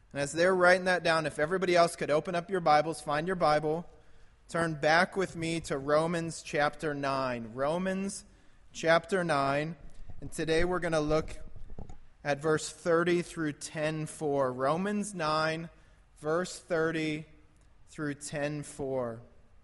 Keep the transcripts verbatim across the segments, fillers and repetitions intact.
And as they're writing that down, if everybody else could open up your Bibles, find your Bible, turn back with me to Romans chapter nine. Romans chapter nine. And today we're going to look at verse thirty through ten four. Romans nine, verse thirty through ten four.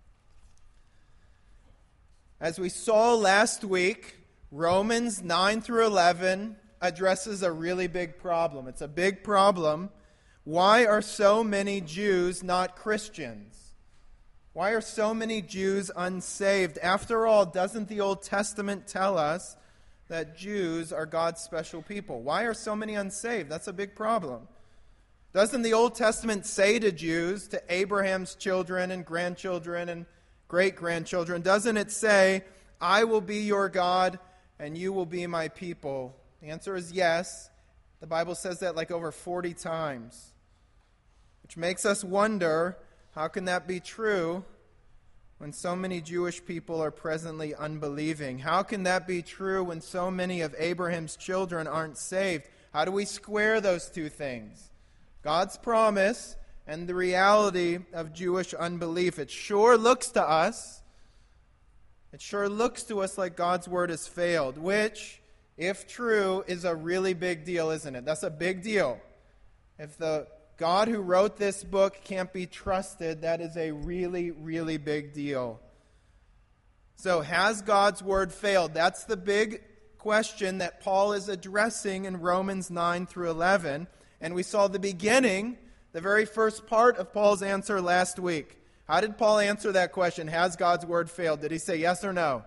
As we saw last week, Romans nine through eleven addresses a really big problem. It's a big problem. Why are so many Jews not Christians? Why are so many Jews unsaved? After all, doesn't the Old Testament tell us that Jews are God's special people? Why are so many unsaved? That's a big problem. Doesn't the Old Testament say to Jews, to Abraham's children and grandchildren and great-grandchildren, doesn't it say, I will be your God and you will be my people? The answer is yes. The Bible says that like over forty times. Which makes us wonder, how can that be true when so many Jewish people are presently unbelieving? How can that be true when so many of Abraham's children aren't saved? How do we square those two things? God's promise and the reality of Jewish unbelief. It sure looks to us, it sure looks to us like God's word has failed, which, if true, is a really big deal, isn't it? That's a big deal. If the God who wrote this book can't be trusted, that is a really, really big deal. So, has God's word failed? That's the big question that Paul is addressing in Romans nine through eleven. And we saw the beginning, the very first part of Paul's answer last week. How did Paul answer that question? Has God's word failed? Did he say yes or no?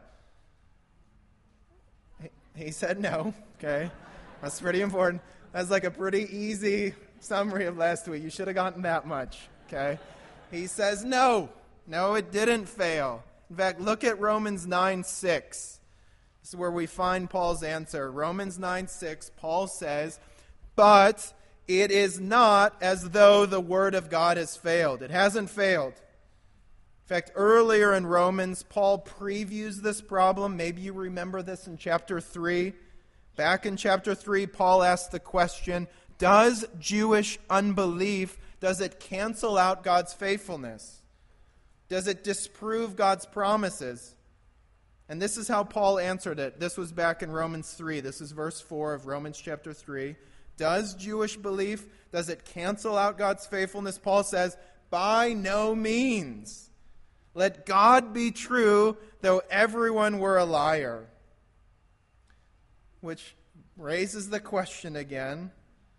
He said no. Okay. That's pretty important. That's like a pretty easy summary of last week. You should have gotten that much. Okay. He says no. No, it didn't fail. In fact, look at Romans nine six. This is where we find Paul's answer. Romans nine six, Paul says, but it is not as though the word of God has failed. It hasn't failed. In fact, earlier in Romans, Paul previews this problem. Maybe you remember this in chapter three. Back in chapter three, Paul asked the question, does Jewish unbelief, does it cancel out God's faithfulness? Does it disprove God's promises? And this is how Paul answered it. This was back in Romans three. This is verse four of Romans chapter three. Does Jewish belief, does it cancel out God's faithfulness? Paul says, by no means. Let God be true, though everyone were a liar. Which raises the question again,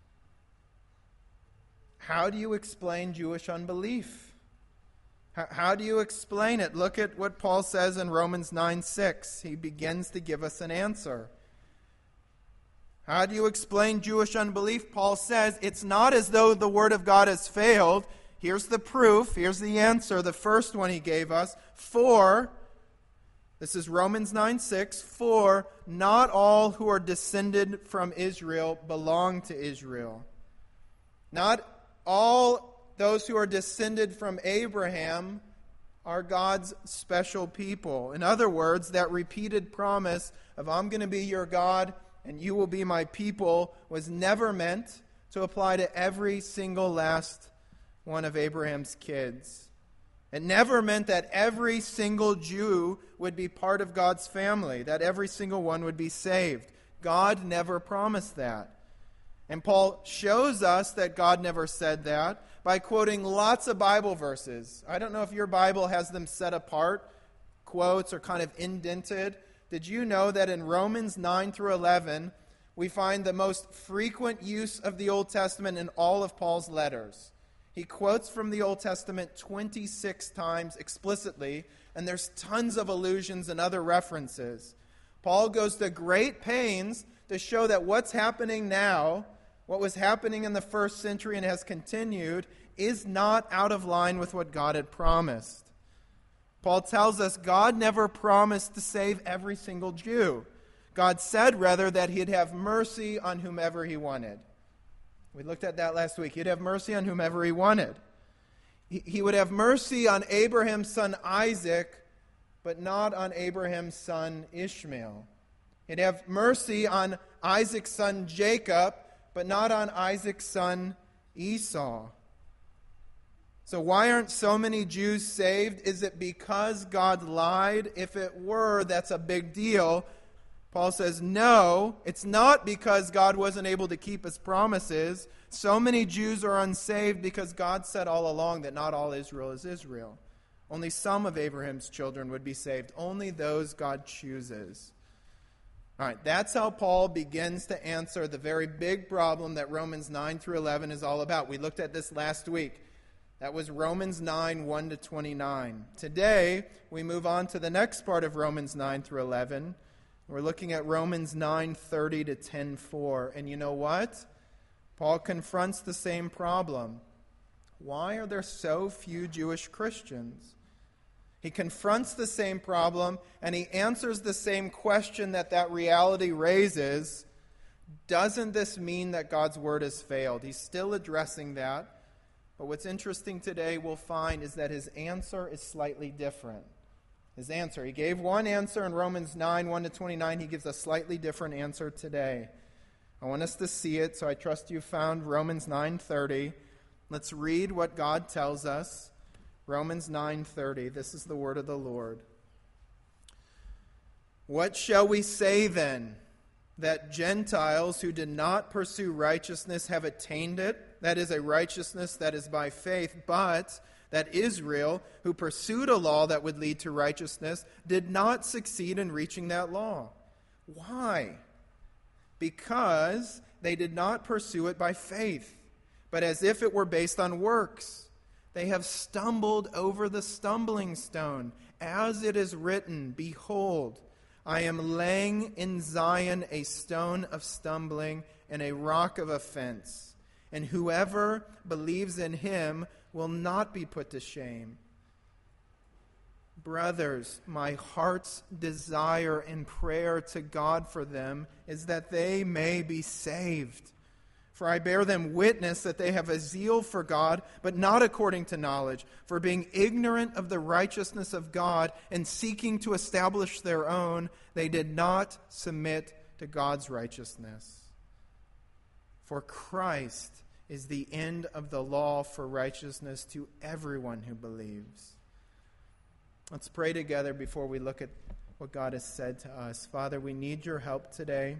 how do you explain Jewish unbelief? How, how do you explain it? Look at what Paul says in Romans nine six. He begins to give us an answer. How do you explain Jewish unbelief? Paul says, it's not as though the word of God has failed. Here's the proof. Here's the answer. The first one he gave us. For, this is Romans nine six, for not all who are descended from Israel belong to Israel. Not all those who are descended from Abraham are God's special people. In other words, that repeated promise of I'm going to be your God and you will be my people was never meant to apply to every single last one of Abraham's kids. It never meant that every single Jew would be part of God's family, that every single one would be saved. God never promised that. And Paul shows us that God never said that by quoting lots of Bible verses. I don't know if your Bible has them set apart, quotes, or kind of indented. Did you know that in Romans nine through eleven, we find the most frequent use of the Old Testament in all of Paul's letters? He quotes from the Old Testament twenty-six times explicitly, and there's tons of allusions and other references. Paul goes to great pains to show that what's happening now, what was happening in the first century and has continued, is not out of line with what God had promised. Paul tells us God never promised to save every single Jew. God said, rather, that he'd have mercy on whomever he wanted. We looked at that last week. He'd have mercy on whomever he wanted. He, he would have mercy on Abraham's son Isaac, but not on Abraham's son Ishmael. He'd have mercy on Isaac's son Jacob, but not on Isaac's son Esau. So why aren't so many Jews saved? Is it because God lied? If it were, that's a big deal. Paul says, no, it's not because God wasn't able to keep his promises. So many Jews are unsaved because God said all along that not all Israel is Israel. Only some of Abraham's children would be saved. Only those God chooses. All right, that's how Paul begins to answer the very big problem that Romans nine through eleven is all about. We looked at this last week. That was Romans nine, one to twenty-nine. Today, we move on to the next part of Romans nine through eleven. We're looking at Romans nine, thirty to ten, four. And you know what? Paul confronts the same problem. Why are there so few Jewish Christians? He confronts the same problem, and he answers the same question that that reality raises. Doesn't this mean that God's word has failed? He's still addressing that. But what's interesting today, we'll find, is that his answer is slightly different. His answer. He gave one answer in Romans nine, one to twenty-nine. He gives a slightly different answer today. I want us to see it, so I trust you found Romans nine thirty. Let's read what God tells us. Romans nine thirty. This is the word of the Lord. What shall we say then? That Gentiles who did not pursue righteousness have attained it? That is a righteousness that is by faith, but that Israel, who pursued a law that would lead to righteousness, did not succeed in reaching that law. Why? Because they did not pursue it by faith, but as if it were based on works. They have stumbled over the stumbling stone, as it is written, behold, I am laying in Zion a stone of stumbling and a rock of offense, and whoever believes in him will not be put to shame. Brothers, my heart's desire and prayer to God for them is that they may be saved. For I bear them witness that they have a zeal for God, but not according to knowledge. For being ignorant of the righteousness of God and seeking to establish their own, they did not submit to God's righteousness. For Christ is the end of the law for righteousness to everyone who believes. Let's pray together before we look at what God has said to us. Father, we need your help today.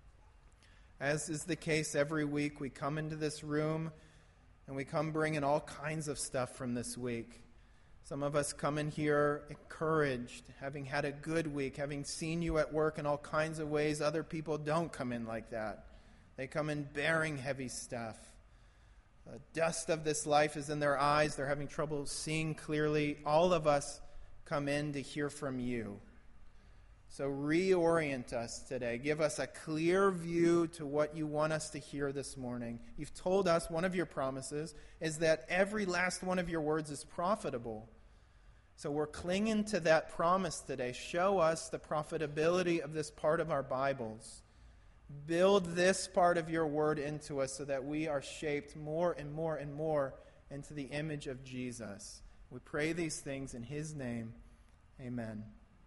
As is the case every week, we come into this room and we come bringing all kinds of stuff from this week. Some of us come in here encouraged, having had a good week, having seen you at work in all kinds of ways. Other people don't come in like that. They come in bearing heavy stuff. The dust of this life is in their eyes. They're having trouble seeing clearly. All of us come in to hear from you. So reorient us today. Give us a clear view to what you want us to hear this morning. You've told us one of your promises is that every last one of your words is profitable. So we're clinging to that promise today. Show us the profitability of this part of our Bibles. Build this part of your word into us so that we are shaped more and more and more into the image of Jesus. We pray these things in his name. Amen.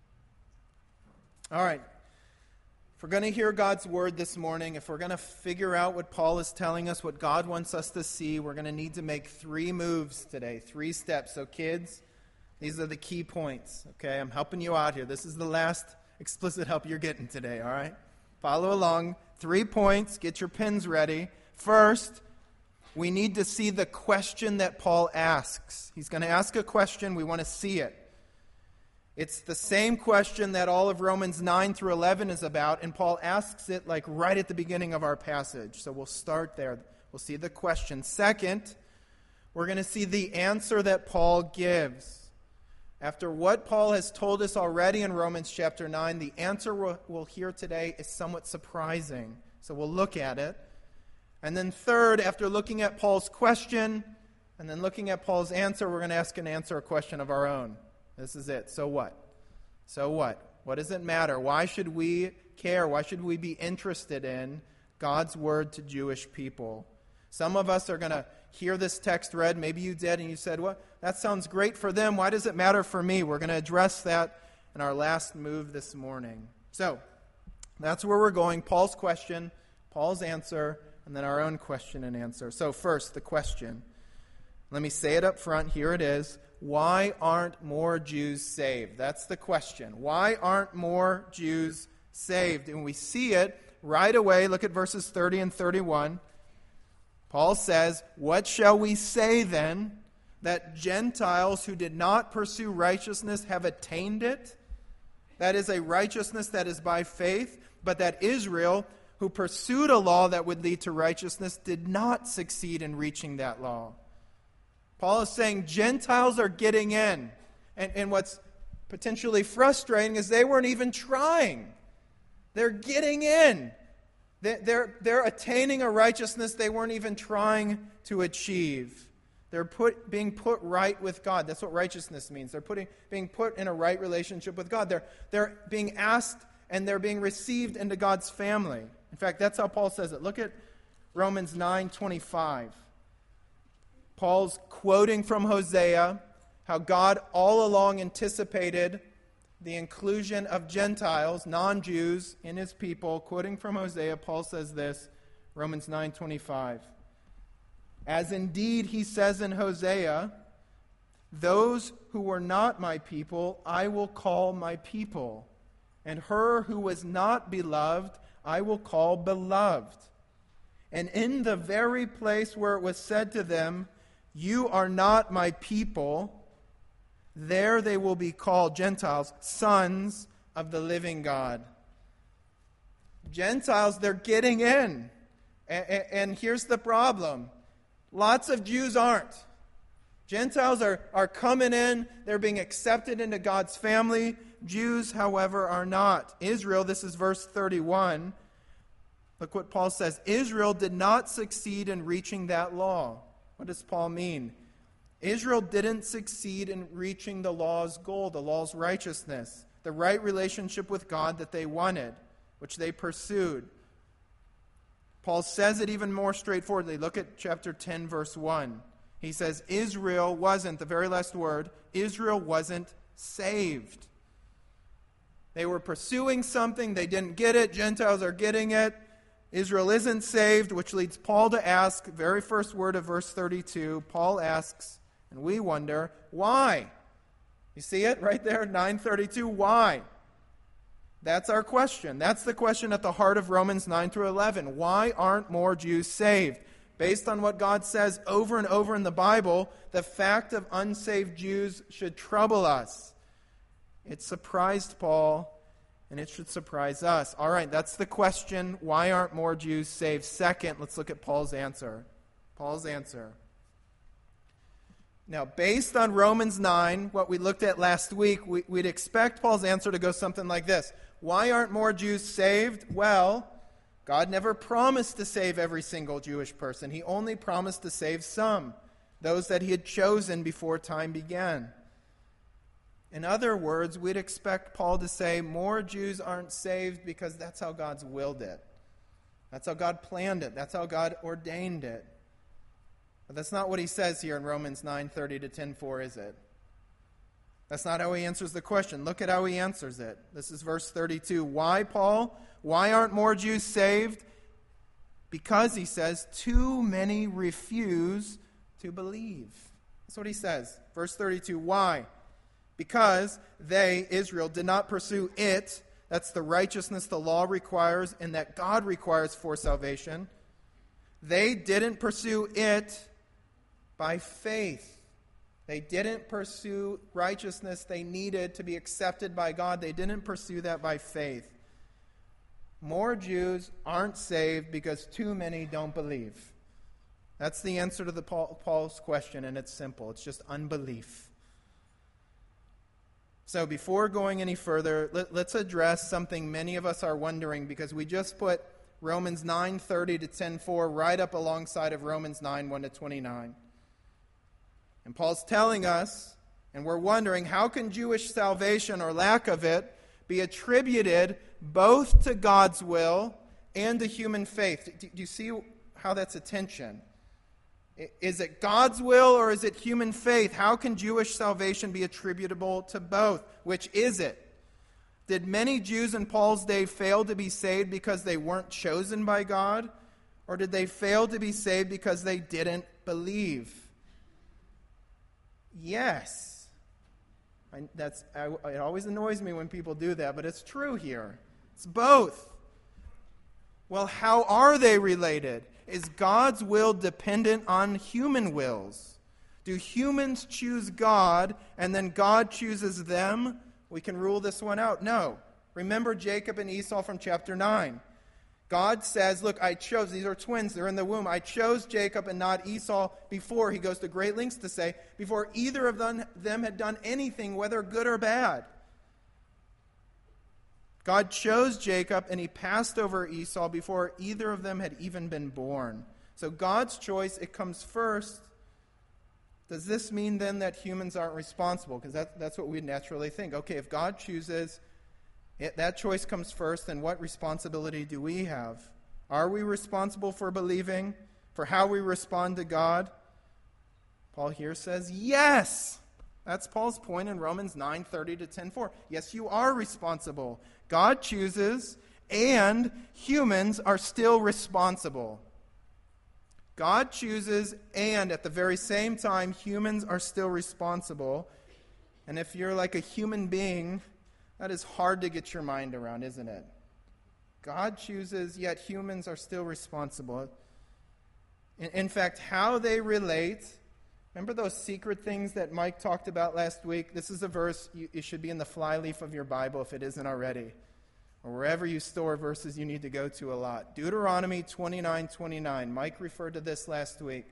All right. If we're going to hear God's word this morning, if we're going to figure out what Paul is telling us, what God wants us to see, we're going to need to make three moves today, three steps. So kids, these are the key points. Okay, I'm helping you out here. This is the last explicit help you're getting today, all right? Follow along. Three points. Get your pens ready. First, we need to see the question that Paul asks. He's going to ask a question. We want to see it. It's the same question that all of Romans nine through eleven is about, and Paul asks it like right at the beginning of our passage. So we'll start there. We'll see the question. Second, we're going to see the answer that Paul gives. After what Paul has told us already in Romans chapter nine, the answer we'll, we'll hear today is somewhat surprising. So we'll look at it. And then third, after looking at Paul's question and then looking at Paul's answer, we're going to ask and answer a question of our own. This is it. So what? So what? What does it matter? Why should we care? Why should we be interested in God's word to Jewish people? Some of us are going to hear this text read. Maybe you did and you said, well, that sounds great for them. Why does it matter for me? We're going to address that in our last move this morning. So that's where we're going. Paul's question, Paul's answer, and then our own question and answer. So first, the question. Let me say it up front. Here it is. Why aren't more Jews saved? That's the question. Why aren't more Jews saved? And we see it right away. Look at verses thirty and thirty-one. Paul says, "What shall we say then? That Gentiles who did not pursue righteousness have attained it? That is a righteousness that is by faith, but that Israel, who pursued a law that would lead to righteousness, did not succeed in reaching that law." Paul is saying Gentiles are getting in. And, and what's potentially frustrating is they weren't even trying. They're getting in. They, they're, they're attaining a righteousness they weren't even trying to achieve. They're put, being put right with God. That's what righteousness means. They're putting, being put in a right relationship with God. They're, they're being asked and they're being received into God's family. In fact, that's how Paul says it. Look at Romans nine twenty-five. Paul's quoting from Hosea, how God all along anticipated the inclusion of Gentiles, non-Jews, in his people. Quoting from Hosea, Paul says this, Romans nine twenty-five. "As indeed he says in Hosea, those who were not my people I will call my people, and her who was not beloved I will call beloved. And in the very place where it was said to them, you are not my people, there they will be called," Gentiles, "sons of the living God." Gentiles, they're getting in. And, and here's the problem. Lots of Jews aren't. Gentiles are, are coming in. They're being accepted into God's family. Jews, however, are not. Israel, this is verse thirty-one. Look what Paul says. Israel did not succeed in reaching that law. What does Paul mean? Israel didn't succeed in reaching the law's goal, the law's righteousness, the right relationship with God that they wanted, which they pursued. Paul says it even more straightforwardly. Look at chapter ten, verse one. He says, Israel wasn't, the very last word, Israel wasn't saved. They were pursuing something, they didn't get it, Gentiles are getting it. Israel isn't saved, which leads Paul to ask, very first word of verse thirty-two, Paul asks, and we wonder, why? You see it right there, nine thirty-two, why? That's our question. That's the question at the heart of Romans nine through eleven. Why aren't more Jews saved? Based on what God says over and over in the Bible, the fact of unsaved Jews should trouble us. It surprised Paul, and it should surprise us. All right, that's the question. Why aren't more Jews saved? Second, let's look at Paul's answer. Paul's answer. Now, based on Romans nine, what we looked at last week, we, we'd expect Paul's answer to go something like this. Why aren't more Jews saved? Well, God never promised to save every single Jewish person. He only promised to save some, those that he had chosen before time began. In other words, we'd expect Paul to say more Jews aren't saved because that's how God's willed it. That's how God planned it. That's how God ordained it. But that's not what he says here in Romans nine thirty to ten four, is it? That's not how he answers the question. Look at how he answers it. This is verse thirty-two. Why, Paul? Why aren't more Jews saved? Because, he says, too many refuse to believe. That's what he says. Verse thirty-two. Why? Because they, Israel, did not pursue it. That's the righteousness the law requires and that God requires for salvation. They didn't pursue it by faith. They didn't pursue righteousness they needed to be accepted by God. They didn't pursue that by faith. More Jews aren't saved because too many don't believe. That's the answer to the Paul, Paul's question, and it's simple. It's just unbelief. So before going any further, let, let's address something many of us are wondering, because we just put Romans nine thirty to ten four right up alongside of Romans nine one to twenty-nine. And Paul's telling us, and we're wondering, how can Jewish salvation or lack of it be attributed both to God's will and to human faith? Do you see how that's a tension? Is it God's will or is it human faith? How can Jewish salvation be attributable to both? Which is it? Did many Jews in Paul's day fail to be saved because they weren't chosen by God? Or did they fail to be saved because they didn't believe? Yes. I, that's, I, it always annoys me when people do that, but it's true here. It's both. Well, how are they related? Is God's will dependent on human wills? Do humans choose God and then God chooses them? We can rule this one out. No. Remember Jacob and Esau from chapter nine. God says, look, I chose, these are twins, they're in the womb. I chose Jacob and not Esau before. He goes to great lengths to say, before either of them, them had done anything, whether good or bad. God chose Jacob and he passed over Esau before either of them had even been born. So God's choice, it comes first. Does this mean then that humans aren't responsible? Because that, that's what we naturally think. Okay, if God chooses, it, that choice comes first, then what responsibility do we have? Are we responsible for believing, for how we respond to God? Paul here says, yes. That's Paul's point in Romans nine thirty to ten four. Yes, you are responsible. God chooses, and humans are still responsible. God chooses, and at the very same time, humans are still responsible. And if you're like a human being, that is hard to get your mind around, isn't it? God chooses, yet humans are still responsible. In, in fact, how they relate, remember those secret things that Mike talked about last week? This is a verse, you, it should be in the flyleaf of your Bible if it isn't already. Or wherever you store verses you need to go to a lot. Deuteronomy twenty-nine twenty-nine. Mike referred to this last week.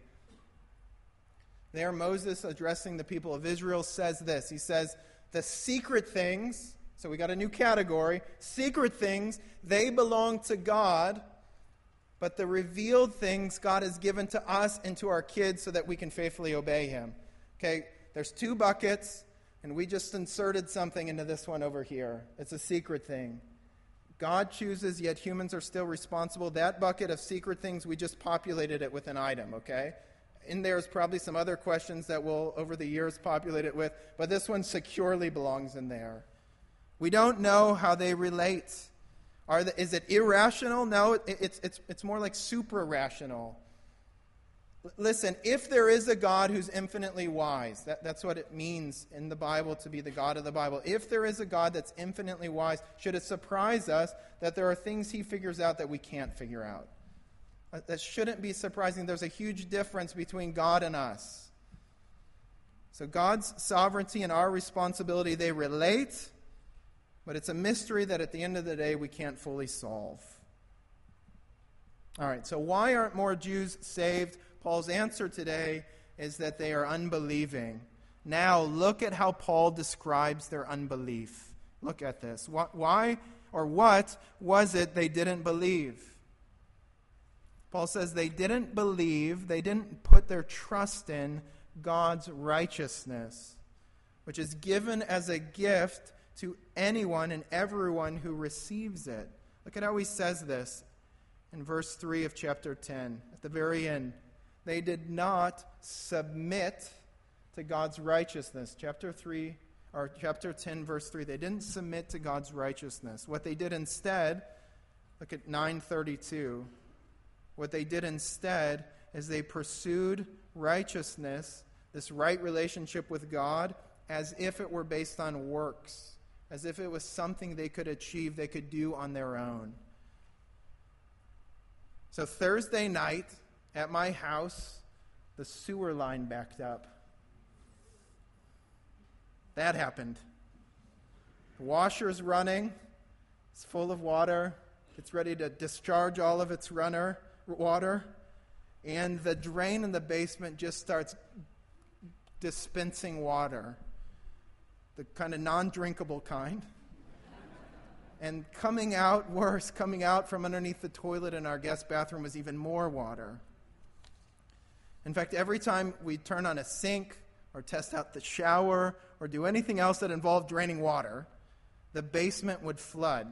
There, Moses, addressing the people of Israel, says this. He says, the secret things, so we got a new category, secret things, they belong to God, but the revealed things God has given to us and to our kids so that we can faithfully obey him. Okay, there's two buckets, and we just inserted something into this one over here. It's a secret thing. God chooses, yet humans are still responsible. That bucket of secret things, we just populated it with an item, okay? In there is probably some other questions that we'll, over the years, populate it with, but this one securely belongs in there. We don't know how they relate. Are the, is it irrational? No, it, it's, it's, it's more like supra-rational. Listen, if there is a God who's infinitely wise, that, that's what it means in the Bible to be the God of the Bible. If there is a God that's infinitely wise, should it surprise us that there are things he figures out that we can't figure out? That shouldn't be surprising. There's a huge difference between God and us. So God's sovereignty and our responsibility, they relate, but it's a mystery that at the end of the day we can't fully solve. All right, so why aren't more Jews saved? Paul's answer today is that they are unbelieving. Now, look at how Paul describes their unbelief. Look at this. Why or what was it they didn't believe? Paul says they didn't believe, they didn't put their trust in God's righteousness, which is given as a gift to anyone and everyone who receives it. Look at how he says this in verse three of chapter ten, at the very end. They did not submit to God's righteousness. Chapter three, or chapter ten, verse three. They didn't submit to God's righteousness. What they did instead, look at nine thirty-two. What they did instead is they pursued righteousness, this right relationship with God, as if it were based on works, as if it was something they could achieve, they could do on their own. So Thursday night, at my house, the sewer line backed up. That happened. The washer's running. It's full of water. It's ready to discharge all of its runner water. And the drain in the basement just starts dispensing water. The kind of non-drinkable kind. And coming out, worse, coming out from underneath the toilet in our guest bathroom was even more water. In fact, every time we turn on a sink or test out the shower or do anything else that involved draining water, the basement would flood.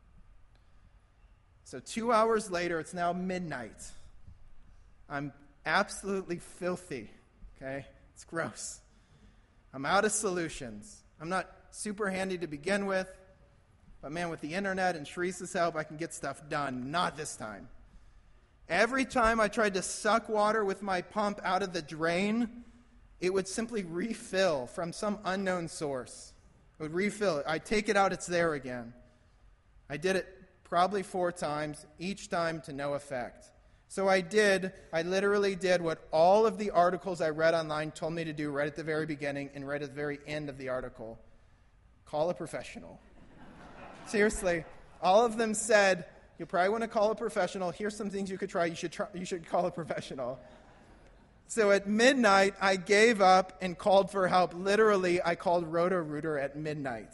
So two hours later, it's now midnight. I'm absolutely filthy, okay? It's gross. I'm out of solutions. I'm not super handy to begin with, but man, with the internet and Sharice's help, I can get stuff done. Not this time. Every time I tried to suck water with my pump out of the drain, it would simply refill from some unknown source. It would refill it. I'd take it out, it's there again. I did it probably four times, each time to no effect. So I did, I literally did what all of the articles I read online told me to do right at the very beginning and right at the very end of the article. Call a professional. Seriously, all of them said, you probably want to call a professional. Here's some things you could try. You should try, you should call a professional. So at midnight, I gave up and called for help. Literally, I called Roto-Rooter at midnight.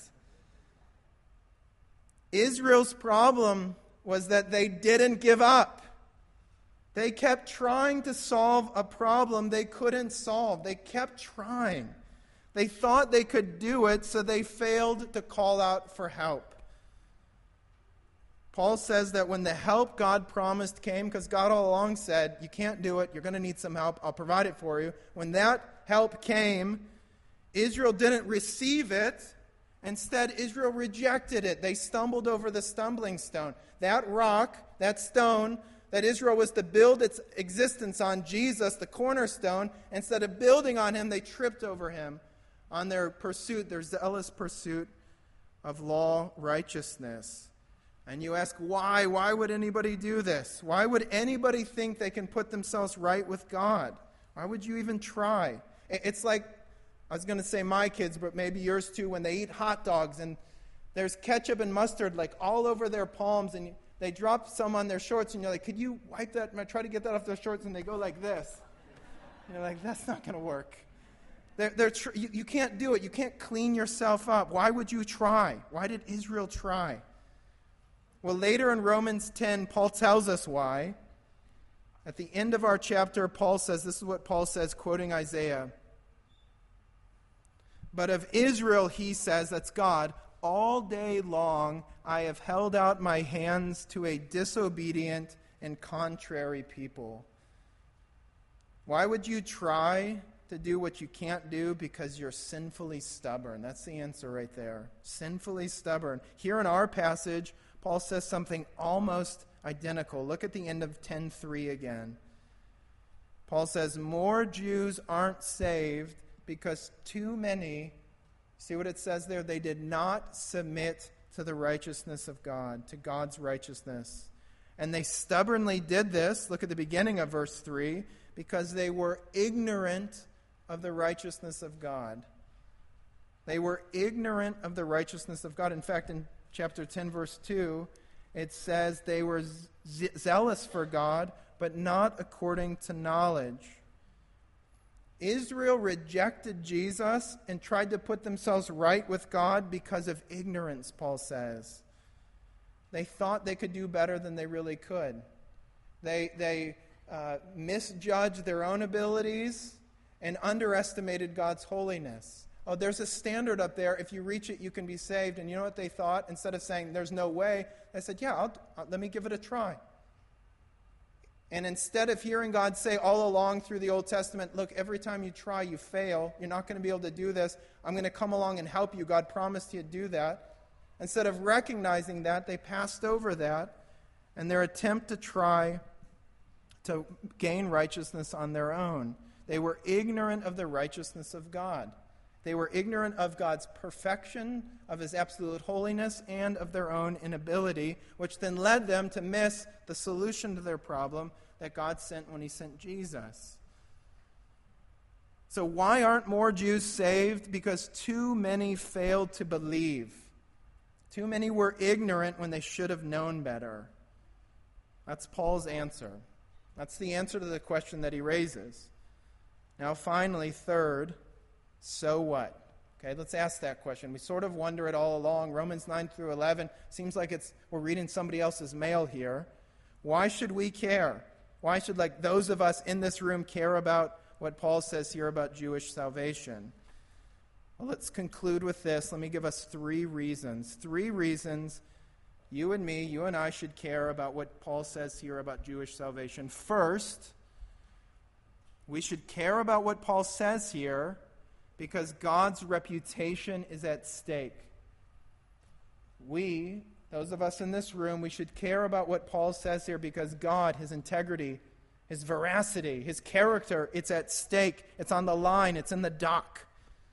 Israel's problem was that they didn't give up. They kept trying to solve a problem they couldn't solve. They kept trying. They thought they could do it, so they failed to call out for help. Paul says that when the help God promised came, because God all along said, you can't do it, you're going to need some help, I'll provide it for you. When that help came, Israel didn't receive it. Instead, Israel rejected it. They stumbled over the stumbling stone. That rock, that stone, that Israel was to build its existence on, Jesus, the cornerstone, instead of building on him, they tripped over him on their pursuit, their zealous pursuit of law righteousness. And you ask, why? Why would anybody do this? Why would anybody think they can put themselves right with God? Why would you even try? It's like, I was going to say my kids, but maybe yours too, when they eat hot dogs and there's ketchup and mustard like all over their palms and they drop some on their shorts and you're like, could you wipe that? Try to get that off their shorts, and they go like this. And you're like, that's not going to work. They're, they're tr- you, you can't do it. You can't clean yourself up. Why would you try? Why did Israel try? Well, later in Romans ten, Paul tells us why. At the end of our chapter, Paul says, this is what Paul says, quoting Isaiah. But of Israel, he says, that's God, all day long I have held out my hands to a disobedient and contrary people. Why would you try to do what you can't do? Because you're sinfully stubborn. That's the answer right there. Sinfully stubborn. Here in our passage, Paul says something almost identical. Look at the end of ten three again. Paul says, more Jews aren't saved because too many, see what it says there? They did not submit to the righteousness of God, to God's righteousness. And they stubbornly did this, look at the beginning of verse three, because they were ignorant of the righteousness of God. They were ignorant of the righteousness of God. In fact, in chapter ten, verse two, it says they were ze- zealous for God, but not according to knowledge. Israel rejected Jesus and tried to put themselves right with God because of ignorance, Paul says. They thought they could do better than they really could. They, they uh, misjudged their own abilities and underestimated God's holiness. Oh, there's a standard up there. If you reach it, you can be saved. And you know what they thought? Instead of saying, there's no way, they said, yeah, I'll, I'll, let me give it a try. And instead of hearing God say all along through the Old Testament, look, every time you try, you fail. You're not going to be able to do this. I'm going to come along and help you. God promised he'd do that. Instead of recognizing that, they passed over that. And their attempt to try to gain righteousness on their own. They were ignorant of the righteousness of God. They were ignorant of God's perfection, of his absolute holiness, and of their own inability, which then led them to miss the solution to their problem that God sent when he sent Jesus. So why aren't more Jews saved? Because too many failed to believe. Too many were ignorant when they should have known better. That's Paul's answer. That's the answer to the question that he raises. Now finally, third, so what? Okay, let's ask that question. We sort of wonder it all along. Romans nine through eleven seems like it's we're reading somebody else's mail here. Why should we care? Why should like those of us in this room care about what Paul says here about Jewish salvation? Well, let's conclude with this. Let me give us three reasons. Three reasons you and me, you and I should care about what Paul says here about Jewish salvation. First, we should care about what Paul says here because God's reputation is at stake. We, those of us in this room, we should care about what Paul says here because God, his integrity, his veracity, his character, it's at stake. It's on the line. It's in the dock.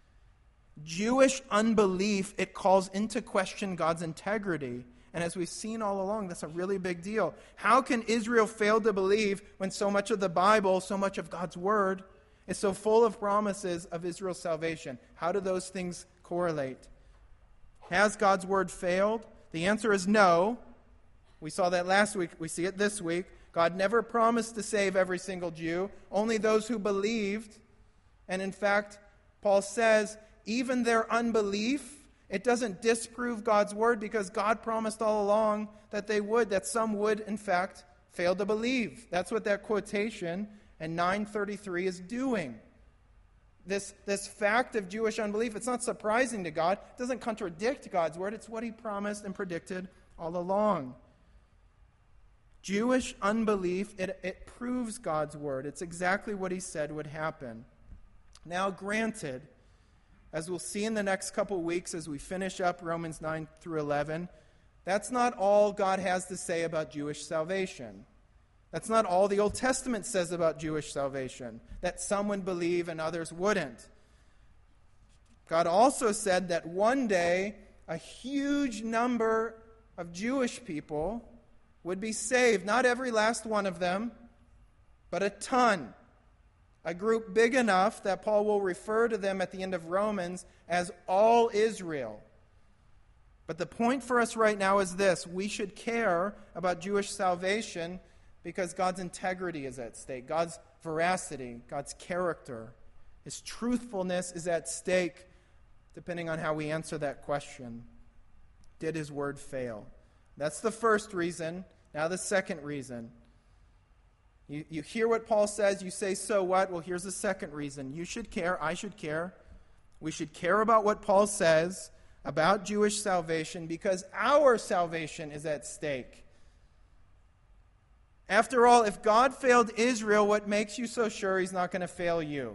Jewish unbelief, it calls into question God's integrity. And as we've seen all along, that's a really big deal. How can Israel fail to believe when so much of the Bible, so much of God's Word, is so full of promises of Israel's salvation? How do those things correlate? Has God's Word failed? The answer is no. We saw that last week. We see it this week. God never promised to save every single Jew, only those who believed. And in fact, Paul says, even their unbelief, it doesn't disprove God's word because God promised all along that they would, that some would, in fact, fail to believe. That's what that quotation in nine thirty-three is doing. This, this fact of Jewish unbelief, it's not surprising to God. It doesn't contradict God's word. It's what he promised and predicted all along. Jewish unbelief, it, it proves God's word. It's exactly what he said would happen. Now, granted, as we'll see in the next couple weeks as we finish up Romans nine through eleven, that's not all God has to say about Jewish salvation. That's not all the Old Testament says about Jewish salvation, that some would believe and others wouldn't. God also said that one day a huge number of Jewish people would be saved. Not every last one of them, but a ton. A group big enough that Paul will refer to them at the end of Romans as all Israel. But the point for us right now is this. We should care about Jewish salvation because God's integrity is at stake. God's veracity, God's character, his truthfulness is at stake, depending on how we answer that question. Did his word fail? That's the first reason. Now the second reason. You, you hear what Paul says, you say, so what? Well, here's the second reason. You should care, I should care. We should care about what Paul says about Jewish salvation because our salvation is at stake. After all, if God failed Israel, what makes you so sure he's not going to fail you?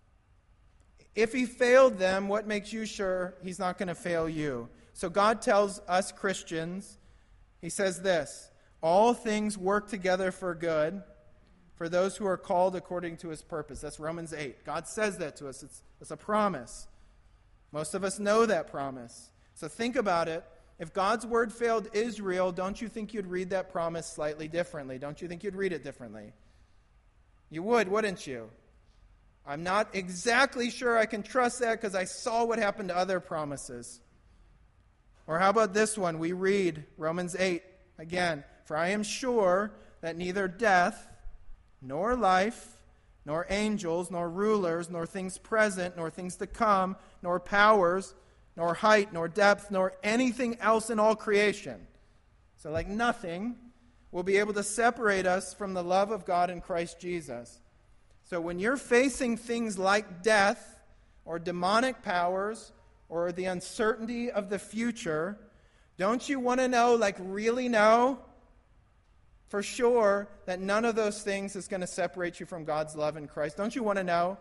If he failed them, what makes you sure he's not going to fail you? So God tells us Christians, he says this, all things work together for good for those who are called according to his purpose. That's Romans eight. God says that to us. It's, it's a promise. Most of us know that promise. So think about it. If God's word failed Israel, don't you think you'd read that promise slightly differently? Don't you think you'd read it differently? You would, wouldn't you? I'm not exactly sure I can trust that because I saw what happened to other promises. Or how about this one? We read Romans eight again. For I am sure that neither death, nor life, nor angels, nor rulers, nor things present, nor things to come, nor powers, nor height, nor depth, nor anything else in all creation. So like nothing will be able to separate us from the love of God in Christ Jesus. So when you're facing things like death, or demonic powers, or the uncertainty of the future, don't you want to know, like really know, for sure, that none of those things is going to separate you from God's love in Christ? Don't you want to know?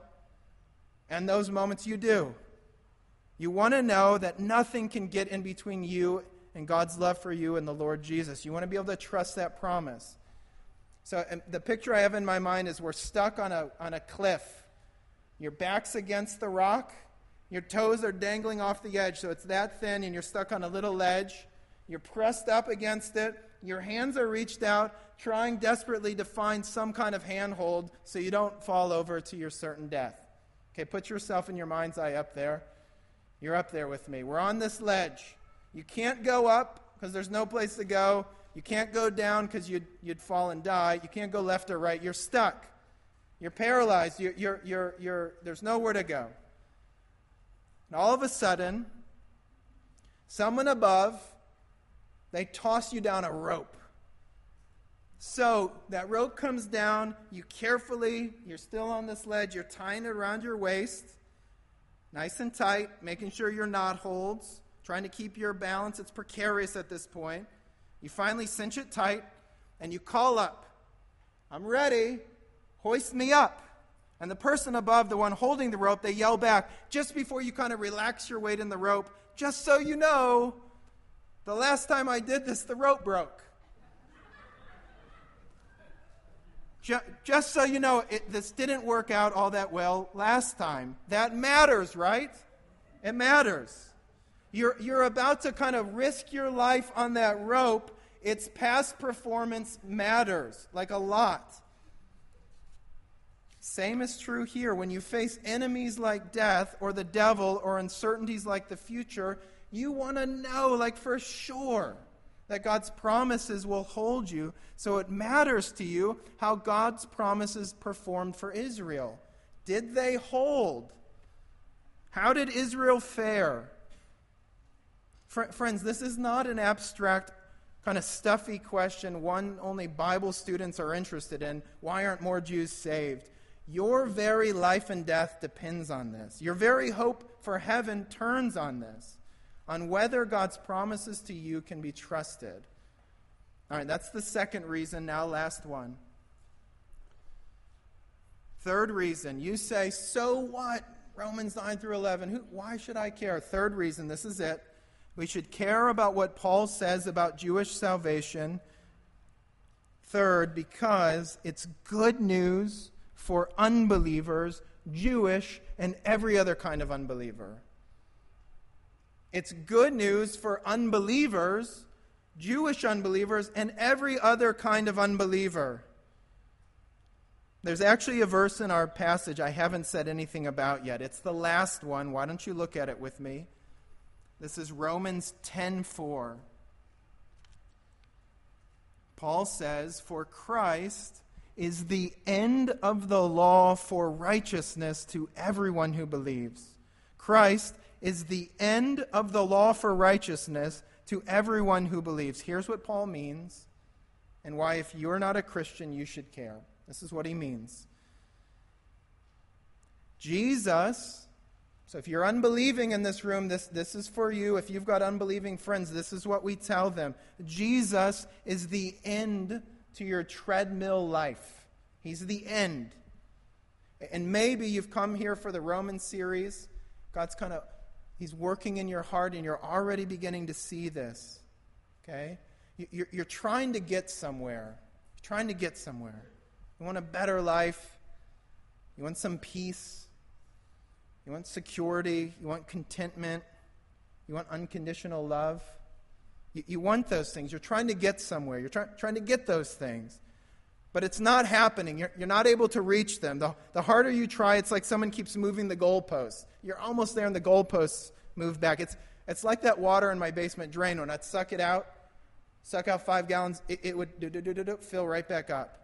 And those moments you do. You want to know that nothing can get in between you and God's love for you and the Lord Jesus. You want to be able to trust that promise. So the picture I have in my mind is we're stuck on a, on a cliff. Your back's against the rock. Your toes are dangling off the edge, so it's that thin, and you're stuck on a little ledge. You're pressed up against it. Your hands are reached out, trying desperately to find some kind of handhold so you don't fall over to your certain death. Okay, put yourself in your mind's eye up there. You're up there with me. We're on this ledge. You can't go up because there's no place to go. You can't go down because you'd, you'd fall and die. You can't go left or right. You're stuck. You're paralyzed. You're, you're, you're, you're, there's nowhere to go. And all of a sudden, someone above, they toss you down a rope. So that rope comes down. You carefully, you're still on this ledge. You're tying it around your waist. Nice and tight, making sure your knot holds, trying to keep your balance. It's precarious at this point. You finally cinch it tight, and you call up, I'm ready, hoist me up. And the person above, the one holding the rope, they yell back, just before you kind of relax your weight in the rope, just so you know, The last time I did this, the rope broke. Just so you know, it, this didn't work out all that well last time. That matters, right? It matters. You're, you're about to kind of risk your life on that rope. Its past performance matters, like a lot. Same is true here. When you face enemies like death or the devil or uncertainties like the future, you want to know, like for sure, that God's promises will hold you. So it matters to you how God's promises performed for Israel. Did they hold? How did Israel fare? Fr- friends, this is not an abstract, kind of stuffy question, one only Bible students are interested in. Why aren't more Jews saved? Your very life and death depends on this. Your very hope for heaven turns on this, on whether God's promises to you can be trusted. All right, that's the second reason. Now, last one. Third reason, you say, so what? Romans nine through eleven. Who, why should I care? Third reason, this is it. We should care about what Paul says about Jewish salvation. Third, because it's good news for unbelievers, Jewish and every other kind of unbeliever. It's good news for unbelievers, Jewish unbelievers, and every other kind of unbeliever. There's actually a verse in our passage I haven't said anything about yet. It's the last one. Why don't you look at it with me? This is Romans ten four. Paul says, "For Christ is the end of the law for righteousness to everyone who believes." Christ is the end of the law for righteousness to everyone who believes. Here's what Paul means, and why if you're not a Christian, you should care. This is what he means. Jesus, so if you're unbelieving in this room, this, this is for you. If you've got unbelieving friends, this is what we tell them. Jesus is the end to your treadmill life. He's the end. And maybe you've come here for the Roman series. God's kind of, he's working in your heart and you're already beginning to see this. Okay? You're, you're trying to get somewhere. You're trying to get somewhere. You want a better life. You want some peace. You want security. You want contentment. You want unconditional love. You, you want those things. You're trying to get somewhere. You're try, trying to get those things. But it's not happening. You're, you're not able to reach them. The, the harder you try, it's like someone keeps moving the goalposts. You're almost there and the goalposts move back. It's, it's like that water in my basement drain. When I'd suck it out, suck out five gallons, it, it would do, do, do, do, do, fill right back up.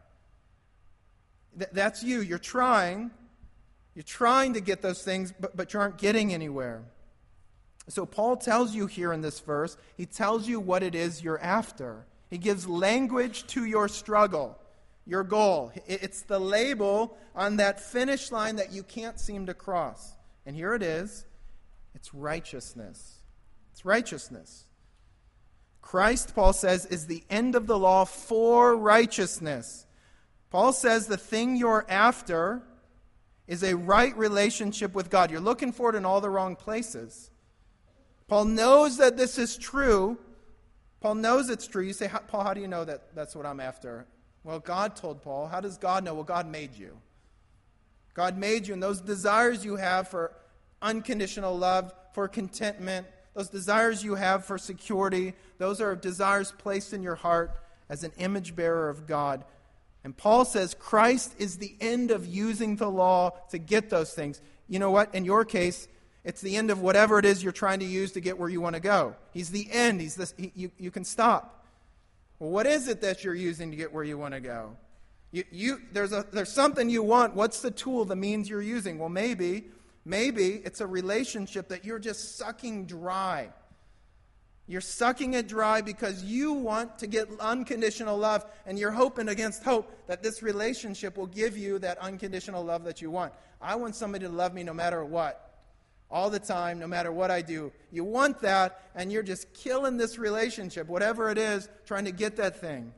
Th- that's you. You're trying. You're trying to get those things, but, but you aren't getting anywhere. So Paul tells you here in this verse, he tells you what it is you're after. He gives language to your struggle, your goal. It's the label on that finish line that you can't seem to cross. And here it is. It's righteousness. It's righteousness. Christ, Paul says, is the end of the law for righteousness. Paul says the thing you're after is a right relationship with God. You're looking for it in all the wrong places. Paul knows that this is true. Paul knows it's true. You say, Paul, how do you know that that's what I'm after? Well, God told Paul. How does God know? Well, God made you. God made you, and those desires you have for unconditional love, for contentment, those desires you have for security, those are desires placed in your heart as an image bearer of God. And Paul says Christ is the end of using the law to get those things. You know what? In your case, it's the end of whatever it is you're trying to use to get where you want to go. He's the end. He's this. He, you, you can stop. Well, what is it that you're using to get where you want to go? You, you, there's, a, there's something you want. What's the tool, the means you're using? Well, maybe, maybe it's a relationship that you're just sucking dry. You're sucking it dry because you want to get unconditional love, and you're hoping against hope that this relationship will give you that unconditional love that you want. I want somebody to love me no matter what. All the time, no matter what I do. You want that, and you're just killing this relationship, whatever it is, trying to get that thing.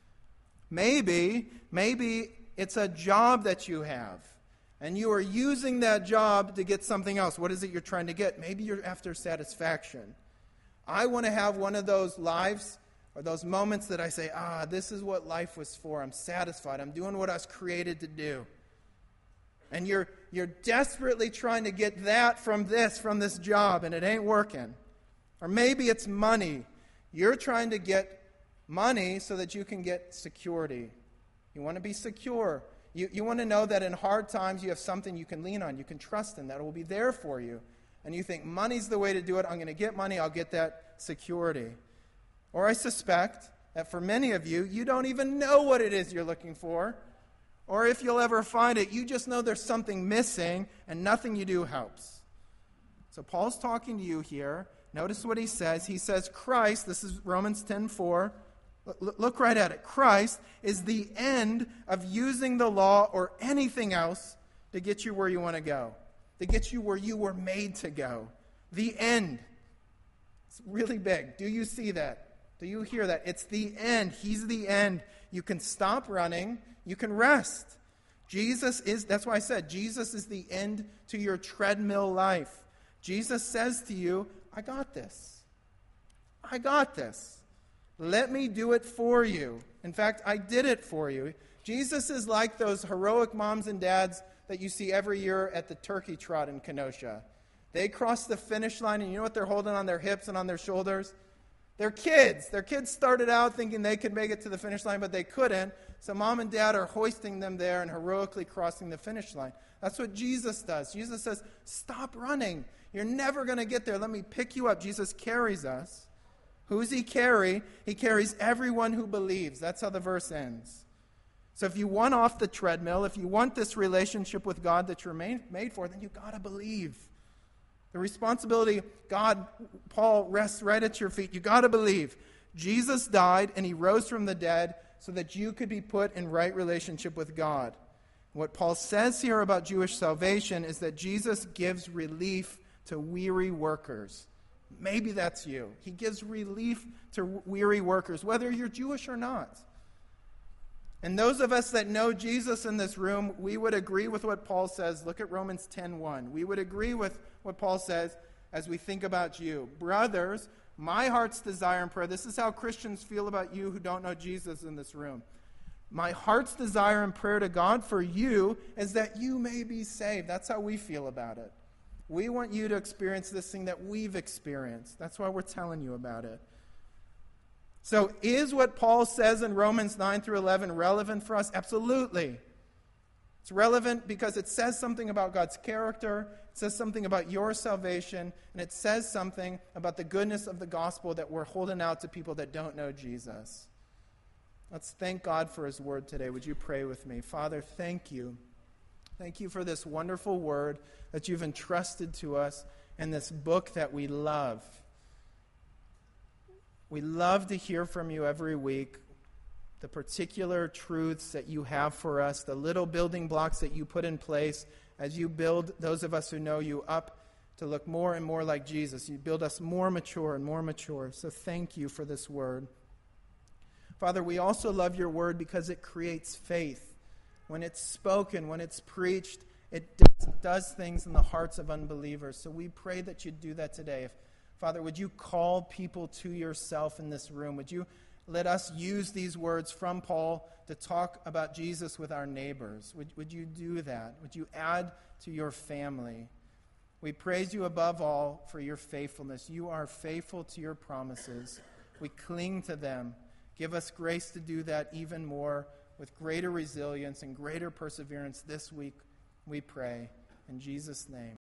Maybe, maybe it's a job that you have, and you are using that job to get something else. What is it you're trying to get? Maybe you're after satisfaction. I want to have one of those lives or those moments that I say, ah, this is what life was for. I'm satisfied. I'm doing what I was created to do. And you're you're desperately trying to get that from this, from this job, and it ain't working. Or maybe it's money. You're trying to get money so that you can get security. You want to be secure. You, you want to know that in hard times you have something you can lean on, you can trust in, that will be there for you. And you think, money's the way to do it. I'm going to get money. I'll get that security. Or I suspect that for many of you, you don't even know what it is you're looking for. Or if you'll ever find it, you just know there's something missing and nothing you do helps. So Paul's talking to you here. Notice what he says. He says Christ, this is Romans ten four. Look right at it. Christ is the end of using the law or anything else to get you where you want to go. To get you where you were made to go. The end. It's really big. Do you see that? Do you hear that? It's the end. He's the end. You can stop running. You can rest. Jesus is, that's why I said, Jesus is the end to your treadmill life. Jesus says to you, I got this. I got this. Let me do it for you. In fact, I did it for you. Jesus is like those heroic moms and dads that you see every year at the turkey trot in Kenosha. They cross the finish line, and you know what they're holding on their hips and on their shoulders? Their kids. Their kids started out thinking they could make it to the finish line, but they couldn't. So mom and dad are hoisting them there and heroically crossing the finish line. That's what Jesus does. Jesus says, stop running. You're never going to get there. Let me pick you up. Jesus carries us. Who does he carry? He carries everyone who believes. That's how the verse ends. So if you want off the treadmill, if you want this relationship with God that you're made, made for, then you've got to believe. The responsibility, God, Paul, rests right at your feet. You've got to believe. Jesus died and he rose from the dead so that you could be put in right relationship with God. What Paul says here about Jewish salvation is that Jesus gives relief to weary workers. Maybe that's you. He gives relief to weary workers, whether you're Jewish or not. And those of us that know Jesus in this room, we would agree with what Paul says. Look at Romans ten one. We would agree with what Paul says as we think about you. Brothers, my heart's desire and prayer, this is how Christians feel about you who don't know Jesus in this room. My heart's desire and prayer to God for you is that you may be saved. That's how we feel about it. We want you to experience this thing that we've experienced. That's why we're telling you about it. So is what Paul says in Romans nine through eleven relevant for us? Absolutely. It's relevant because it says something about God's character, it says something about your salvation, and it says something about the goodness of the gospel that we're holding out to people that don't know Jesus. Let's thank God for his word today. Would you pray with me? Father, thank you. Thank you for this wonderful word that you've entrusted to us and this book that we love. We love to hear from you every week, the particular truths that you have for us, the little building blocks that you put in place as you build those of us who know you up to look more and more like Jesus. You build us more mature and more mature. So thank you for this word. Father, we also love your word because it creates faith. When it's spoken, when it's preached, it does, does things in the hearts of unbelievers. So we pray that you'd do that today. If, Father, would you call people to yourself in this room? Would you let us use these words from Paul to talk about Jesus with our neighbors? Would, would you do that? Would you add to your family? We praise you above all for your faithfulness. You are faithful to your promises. We cling to them. Give us grace to do that even more with greater resilience and greater perseverance this week, we pray. In Jesus' name.